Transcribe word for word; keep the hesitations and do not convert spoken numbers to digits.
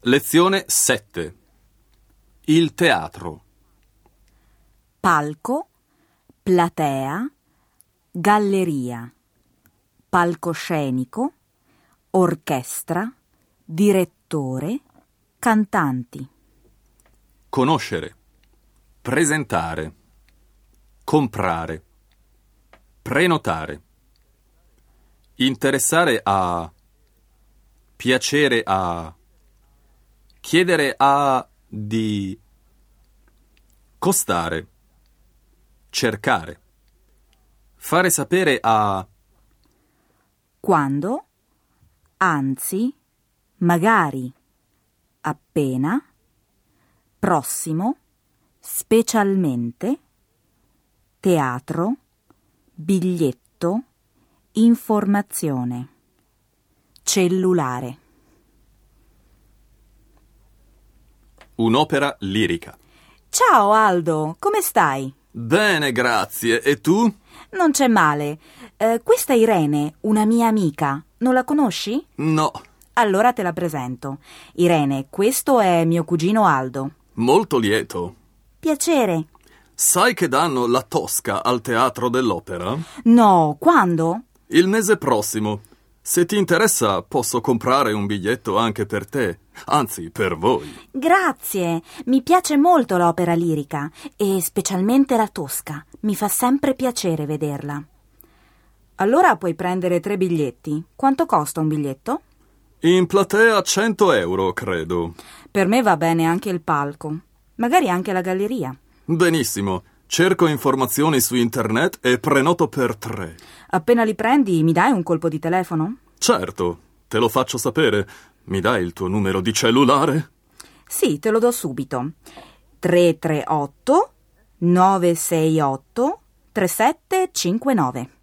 Lezione sette. Il teatro. Palco, platea, galleria, palcoscenico, orchestra, direttore, cantanti. Conoscere. Presentare. Comprare. Prenotare. Interessare a. Piacere a. Chiedere a. Di. Costare. Cercare. Fare sapere a. Quando, anzi, magari, appena, prossimo, specialmente, teatro, biglietto, informazione, cellulare. Un'opera lirica. Ciao Aldo, come stai? Bene, grazie. E tu? Non c'è male. Eh, questa è Irene, una mia amica. Non la conosci? No. Allora te la presento. Irene, questo è mio cugino Aldo. Molto lieto. Piacere. Sai che danno La Tosca al Teatro dell'Opera? No, quando? Il mese prossimo. Se ti interessa, posso comprare un biglietto anche per te. Anzi, per voi. Grazie. Mi piace molto l'opera lirica e specialmente La Tosca. Mi fa sempre piacere vederla. Allora puoi prendere tre biglietti. Quanto costa un biglietto? In platea cento euro, credo. Per me va bene anche il palco. Magari anche la galleria. Benissimo. Cerco informazioni su internet e prenoto per tre. Appena li prendi, mi dai un colpo di telefono? Certo, te lo faccio sapere. Mi dai il tuo numero di cellulare? Sì, te lo do subito. tre tre otto nove sei otto tre sette cinque nove.